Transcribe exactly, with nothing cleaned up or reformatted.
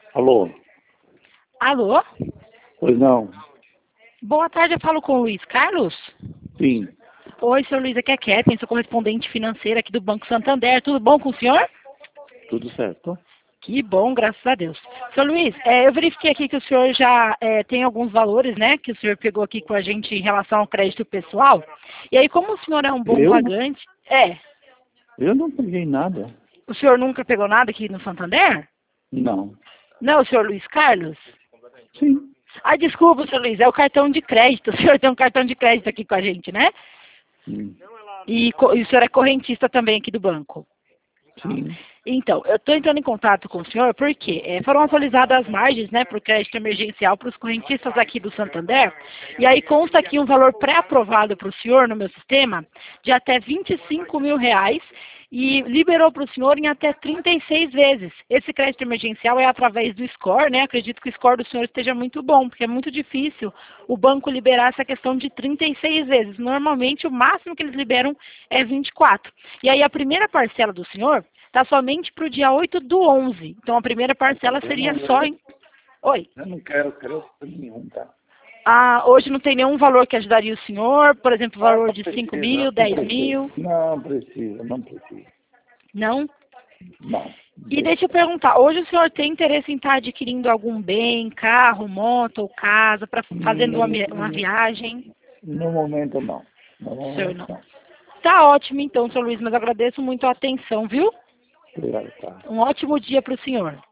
Alô? Alô? Pois não? Boa tarde, eu falo com o Luiz Carlos. Sim, Oi, senhor Luiz, aqui é Kevin, sou correspondente financeira aqui do Banco Santander. Tudo bom com o senhor? tudo certo. Que bom, graças a Deus. Senhor Luiz, é, eu verifiquei aqui que o senhor já é, tem alguns valores, né, que o senhor pegou aqui com a gente em relação ao crédito pessoal. E aí, como o senhor é um bom Eu? pagante... É, Eu não peguei nada. o senhor nunca pegou nada aqui no Santander? Não. Não, o senhor Luiz Carlos? Sim, Ah, desculpa, senhor Luiz, é o cartão de crédito. O senhor tem um cartão de crédito aqui com a gente, né? sim, E, co- e o senhor é correntista também aqui do banco. sim. Então, eu estou entrando em contato com o senhor porque eh, foram atualizadas as margens, né, para o crédito emergencial para os correntistas aqui do Santander, e aí consta aqui um valor pré-aprovado para o senhor no meu sistema de até vinte e cinco mil reais e liberou para o senhor em até trinta e seis vezes. Esse crédito emergencial é através do score, né? Acredito que o score do senhor esteja muito bom, porque é muito difícil o banco liberar essa questão de trinta e seis vezes. Normalmente, o máximo que eles liberam é vinte e quatro. E aí, a primeira parcela do senhor está somente para o dia oito do onze. Então, a primeira parcela Eu seria não, só em... Oi. eu não quero crédito nenhum, tá? Ah, hoje não tem nenhum valor que ajudaria o senhor? Por exemplo, Ah, valor não de precisa, cinco mil, não dez precisa. mil? Não precisa, não precisa. Não? Não, E deixa. deixa eu perguntar, hoje o senhor tem interesse em estar adquirindo algum bem, carro, moto ou casa, para fazendo uma, Hum, mi- uma viagem? No momento não. No O senhor momento não. não. Tá ótimo então, senhor Luiz, mas eu agradeço muito a atenção, viu? Obrigado, tá. Um ótimo dia para o senhor.